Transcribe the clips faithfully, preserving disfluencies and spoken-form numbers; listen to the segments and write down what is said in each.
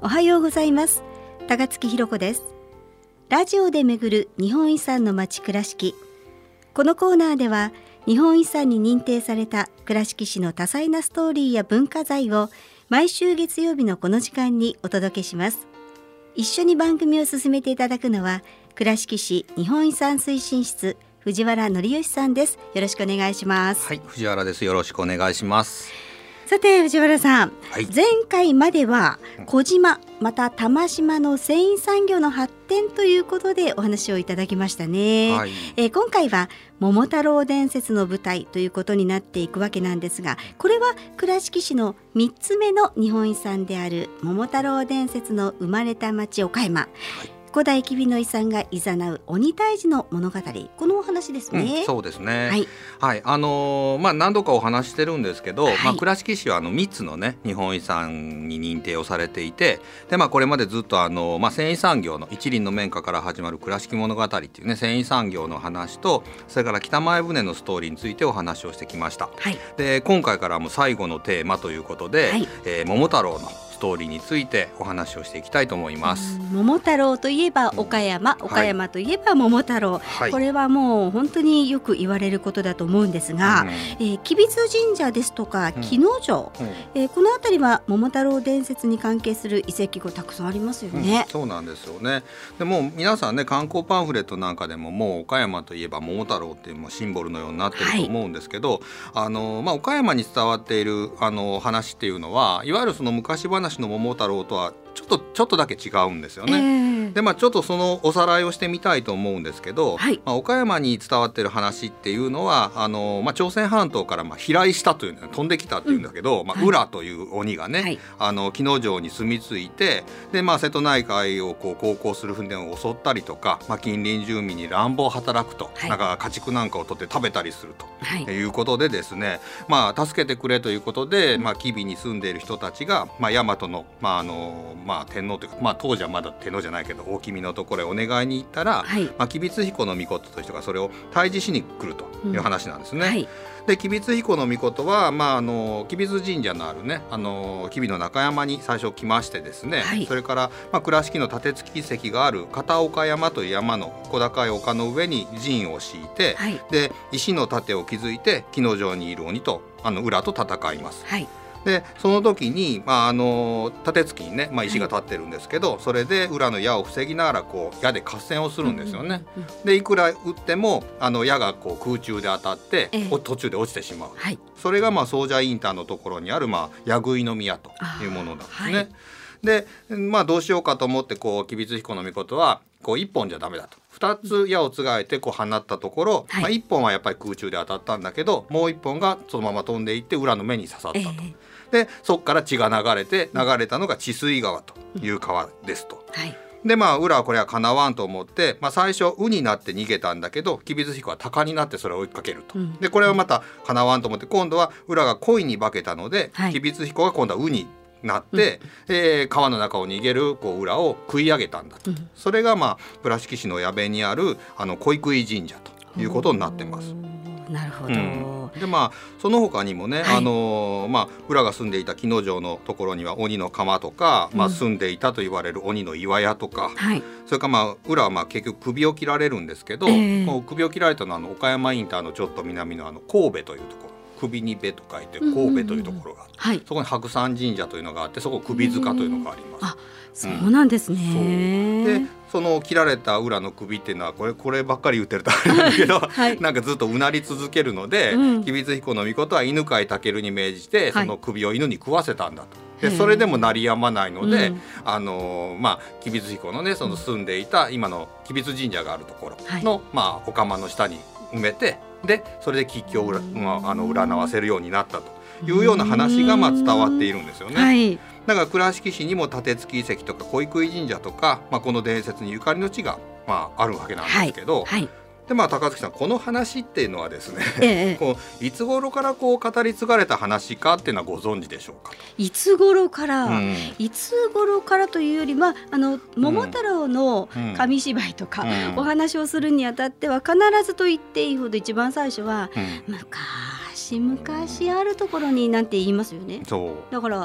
おはようございます。高槻ひろ子です。ラジオで巡る日本遺産の街倉敷。このコーナーでは日本遺産に認定された倉敷市の多彩なストーリーや文化財を毎週月曜日のこの時間にお届けします。一緒に番組を進めていただくのは倉敷市日本遺産推進室藤原則義さんです。よろしくお願いします。 はい、藤原です。よろしくお願いします。 さて藤原さん、 はい、 前回までは小島また玉島の繊維産業の発展ということでお話をいただきましたね、 はい。 えー、今回は桃太郎伝説の舞台ということになっていくわけなんですが、これは倉敷市のみっつめの日本遺産である桃太郎伝説の生まれた町岡山、はい、古代吉備の遺産が誘う鬼退治の物語、このお話ですね、 うん、そうですね、 はいはい、あのーまあ、何度かお話してるんですけど、はい、まあ、倉敷市はあのみっつの、ね、日本遺産に認定をされていて、で、まあ、これまでずっとあの、まあ、繊維産業の一輪の綿花から始まる倉敷物語っていうね繊維産業の話と、それから北前船のストーリーについてお話をしてきました、はい、で今回からも最後のテーマということで、はい、えー、桃太郎のストーリーについてお話をしていきたいと思います。 桃太郎といえば岡山、うん、岡山といえば桃太郎、はい、これはもう本当によく言われることだと思うんですが、うん、えー、吉備津神社ですとか木之丞、うんうん、えー、このあたりは桃太郎伝説に関係する遺跡がたくさんありますよね、 うん、そうなんですよね。でも皆さんね、観光パンフレットなんかでももう岡山といえば桃太郎っていうもうシンボルのようになってると思うんですけど、はい、あのまあ、岡山に伝わっているあの話っていうのはいわゆるその昔話の桃太郎とはちょっとちょっとだけ違うんですよね、えー、でまあちょっとそのおさらいをしてみたいと思うんですけど、はい、まあ、岡山に伝わっている話っていうのはあの、まあ、朝鮮半島からまあ飛来したというの飛んできたっていうんだけど、うん、まあ、浦という鬼がね、はい、あの木之丞に住み着いて、で、まあ、瀬戸内海をこう航行する船を襲ったりとか、まあ、近隣住民に乱暴を働くと、はい、なんか家畜なんかを取って食べたりすると、はい、いうことでですね、まあ、助けてくれということで、まあ、吉備に住んでいる人たちが、まあ、大和の、まああのまあ、天皇というか、まあ、当時はまだ天皇じゃないけど大君のところへお願いに行ったら、はい、まあ、吉備津彦命という人がそれを退治しに来るという話なんですね、うん、はい、で吉備津彦命は、まあ、あの吉備津神社のあるね、あの吉備の中山に最初来ましてですね、はい、それから、まあ、倉敷の立付遺跡がある片岡山という山の小高い丘の上に陣を敷いて、はい、で石の盾を築いて木之丞にいる鬼とあの浦と戦います、はい、でその時に、まあ、あの盾付きにね、まあ、石が立ってるんですけど、はい、それで裏の矢を防ぎながらこう矢で合戦をするんですよね、うんうんうん、でいくら撃ってもあの矢がこう空中で当たって、えー、途中で落ちてしまう、はい、それがまあ総社インターのところにある、まあ、矢食いの宮というものなんですね、はい、で、まあ、どうしようかと思ってこう吉備津彦命はこういっぽんじゃダメだとふたつ矢をつがえてこう放ったところ、はい、まあ、いっぽんはやっぱり空中で当たったんだけど、もういっぽんがそのまま飛んでいって裏の目に刺さったと、えーでそこから血が流れて流れたのが治水川という川ですと、はい、でまあ裏はこれはかなわんと思って、まあ、最初ウになって逃げたんだけど吉備津彦は鷹になってそれを追いかけると、うん、でこれはまたかなわんと思って今度は裏が鯉に化けたので、はい、吉備津彦が今度はウになって、うん、えー、川の中を逃げるこう裏を食い上げたんだと、うん、それがまあ倉敷市の矢部にあるあの鯉食い神社ということになってます。 なるほど、 うん、でまあその他にもね、はい、あのーまあ、浦が住んでいた木之丞のところには鬼の釜とか、うん、まあ、住んでいたと言われる鬼の岩屋とか、はい、それからまあ浦はまあ結局首を切られるんですけど、えー、こう首を切られたのはあの岡山インターのちょっと南のあの神戸というところ、首にべと書いて神戸というところがあって、うんうんうん、はい、そこに白山神社というのがあって、そこ首塚というのがあります。 あ、そうなんですね、 うん、でその切られた裏の首っていうのはこれこればっかり言ってるとあれなんだけど、はい、なんかずっとうなり続けるので、うん、吉備津彦命は犬飼武に命じてその首を犬に食わせたんだと、でそれでも鳴りやまないので、うん、あのまあ、吉備津彦のねその住んでいた今の吉備津神社があるところの、はい、まあ、お釜の下に埋めて、でそれで吉凶を、まあ、あの占わせるようになったというような話がまあ伝わっているんですよね、はい、だから倉敷市にも立付遺跡とか鯉食い神社とか、まあ、この伝説にゆかりの地が、まあ、あるわけなんですけど、はいはい、でまあ、高槻さんこの話っていうのはですね、ええ、こういつ頃からこう語り継がれた話かっていうのはご存知でしょうか。 いつ頃から、うん、いつ頃からというよりはあの桃太郎の紙芝居とか、うん、お話をするにあたっては必ずと言っていいほど一番最初は、うん、昔昔あるところになんて言いますよね。そうだから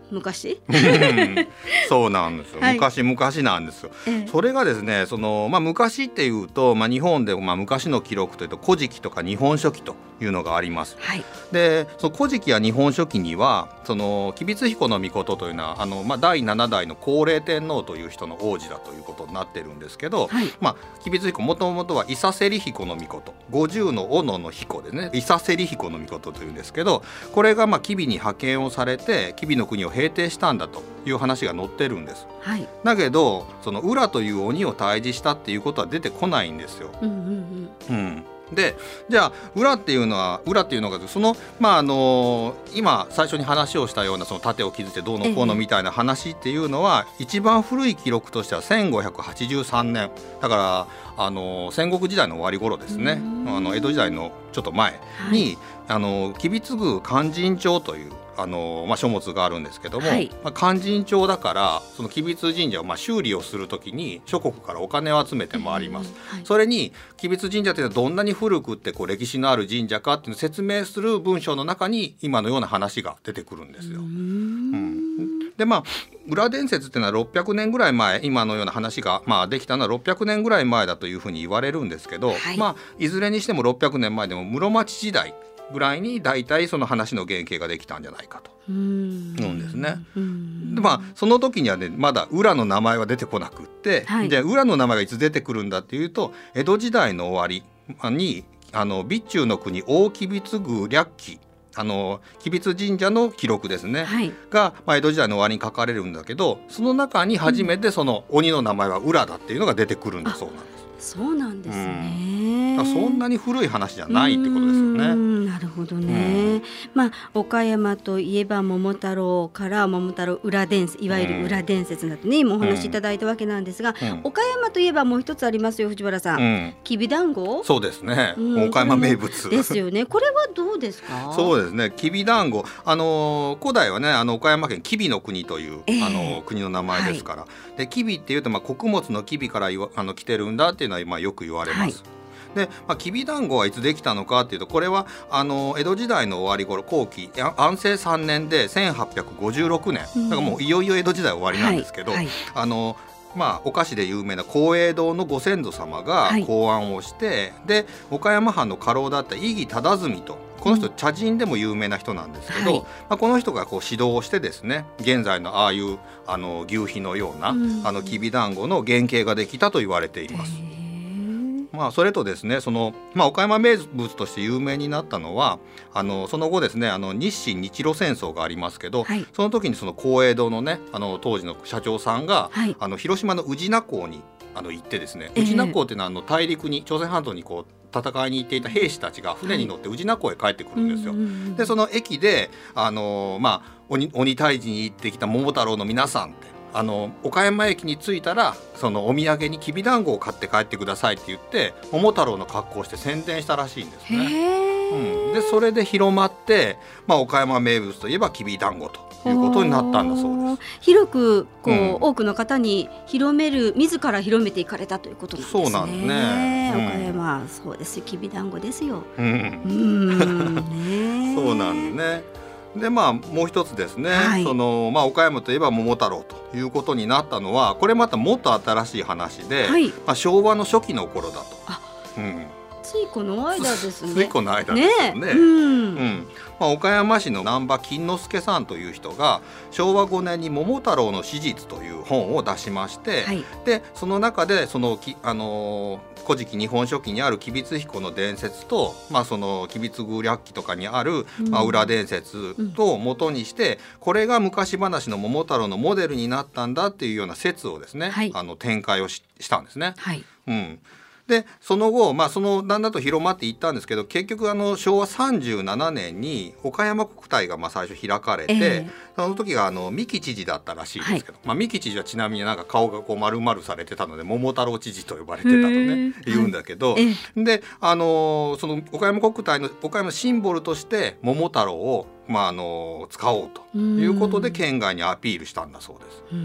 昔そうなんですよ、はい、昔昔なんですよ、ええ、それがですねその、まあ、昔っていうと、まあ、日本で、まあ、昔の記録というと古事記とか日本書紀というのがあります、はい、でその古事記や日本書紀にはその吉備津彦命というのはあの、まあ、だいななだいの高麗天皇という人の王子だということになってるんですけど、はい、まあ、吉備津彦もともとは伊佐芹彦の命ごじゅうの斧の彦でね伊佐芹彦の命というんですけど、これがまあ吉備に派遣をされて吉備の国を平定したんだという話が載ってるんです、はい、だけどその浦という鬼を退治したっていうことは出てこないんですよ、うんうんうんうん、でじゃあ浦っていうのは浦っていうのがその、まああのー、今最初に話をしたようなその盾を築いてどうのこうのみたいな話っていうのは、ええ、一番古い記録としてはせんごひゃくはちじゅうさんねんだから、あのー、戦国時代の終わり頃ですね、あの江戸時代のちょっと前に、はい、あの吉備津宮勧進帳というあの、まあ、書物があるんですけども、はい、まあ、勧進帳だからその吉備津神社をまあ修理をするときに諸国からお金を集めて回ります、うんはい、それに吉備津神社というのはどんなに古くってこう歴史のある神社かっていうのを説明する文章の中に今のような話が出てくるんですよ。うんうんでまあ裏伝説っていうのはろっぴゃくねんぐらい前今のような話が、まあ、できたのはろっぴゃくねんぐらい前だというふうに言われるんですけど、はい、まあ、いずれにしてもろっぴゃくねんまえでも室町時代ぐらいに大体その話の原型ができたんじゃないかと思うんですね。でまあその時にはねまだ浦の名前は出てこなくって、はい、じゃあ浦の名前がいつ出てくるんだっていうと江戸時代の終わりにあの備中の国大吉備津宮略記あの吉備津神社の記録ですね、はい、が、まあ、江戸時代の終わりに書かれるんだけどその中に初めてその鬼の名前は浦だっていうのが出てくるんだそうなんです。 そうなんですね、 うん、そんなに古い話じゃないってことですよね。 なるほどね、うん、まあ、岡山といえば桃太郎から桃太郎裏伝説いわゆる裏伝説などね、今お話しいただいたわけなんですが、うん、岡山といえばもう一つありますよ藤原さん、うん、きびだんご。 そうですね、うん、岡山名物ですよね。これはどうですか。 そうですね、きびだんご、あのー、古代はねあの岡山県吉備の国という、えー、あのー、国の名前ですから、はい、で吉備っていうと、まあ、穀物の吉備からいわあの来てるんだっていうのは、まあ、よく言われます、はい。でまあ、きびだんごはいつできたのかっていうとこれはあの江戸時代の終わり頃後期安政さんねんでせんはっぴゃくごじゅうろくねん、うん、だからもういよいよ江戸時代終わりなんですけど、はいはい、あのまあ、お菓子で有名な光栄堂のご先祖様が考案をして、はい、で岡山藩の家老だった伊木忠純とこの人茶人でも有名な人なんですけど、はい、まあ、この人がこう指導をしてですね現在のああいうあの牛皮のような、うん、あのきびだんごの原型ができたと言われています。まあ、それとですねその、まあ、岡山名物として有名になったのはあのその後ですねあの日清日露戦争がありますけど、はい、その時にその光栄堂のねあの当時の社長さんが、はい、あの広島の宇品港にあの行ってですね、えー、宇品港っていうのはあの大陸に朝鮮半島にこう戦いに行っていた兵士たちが船に乗って宇品港へ帰ってくるんですよ、はい、でその駅であの、まあ、鬼, 鬼退治に行ってきた桃太郎の皆さんってあの岡山駅に着いたらそのお土産にきびだんごを買って帰ってくださいって言って桃太郎の格好をして宣伝したらしいんですね、うん、でそれで広まって、まあ、岡山名物といえばきびだんごということになったんだそうです。 広くこう、うん、多くの方に広める自ら広めていかれたということなんですね。 そうなんですね、 うん、岡山そうですよきびだんごですよ、 うんうんね、そうなんですね。でまあ、もう一つですね、はい、そのまあ、岡山といえば桃太郎ということになったのはこれまたもっと新しい話で、はい、まあ、昭和の初期の頃だと。あ、うん、 ついこの間ですね。 ついこの間ですよね、ね、うんうん、まあ、岡山市の難波金之助さんという人が昭和ごねんに桃太郎の史実という本を出しまして、はい、でその中でそのき、あのー古事記日本書紀にある吉備津彦の伝説と、まあ、その吉備津宮略記とかにある、まあ、裏伝説と元にして、うん、これが昔話の桃太郎のモデルになったんだっていうような説をですね、はい、あの展開を し, したんですね、はい、うん、でその後、まあ、そのだんだんと広まっていったんですけど結局あの昭和さんじゅうななねんに岡山国体がまあ最初開かれて、えー、その時があの三木知事だったらしいですけど、はい、まあ、三木知事はちなみになんか顔がこう丸々されてたので桃太郎知事と呼ばれてたとね言うんだけど、はい、で、あのー、その岡山国体の岡山のシンボルとして桃太郎を、まああのー、使おうということで県外にアピールしたんだそうです。うん、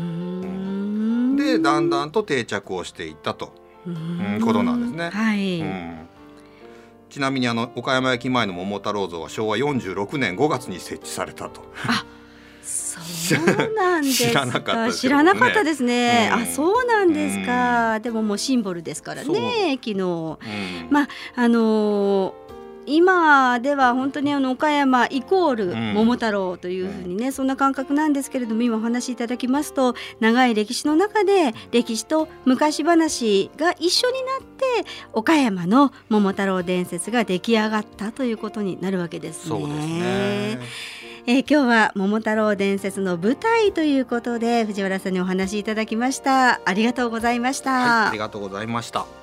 でだんだんと定着をしていったとうんことなんですね、はい、うん、ちなみにあの岡山駅前の桃太郎像はしょうわよんじゅうろくねんごがつに設置されたと。 あ、そそうなんですか。 知らなかったです知らなかったですね、 うん、 あそうなんですか、うん、でももうシンボルですからね駅の、うん、まああのー今では本当にあの岡山イコール桃太郎というふうにね、うん、そんな感覚なんですけれども、今お話しいただきますと長い歴史の中で歴史と昔話が一緒になって岡山の桃太郎伝説が出来上がったということになるわけですね。 そうですね。 えー、今日は桃太郎伝説の舞台ということで藤原さんにお話しいただきました。ありがとうございました。 はい、ありがとうございました。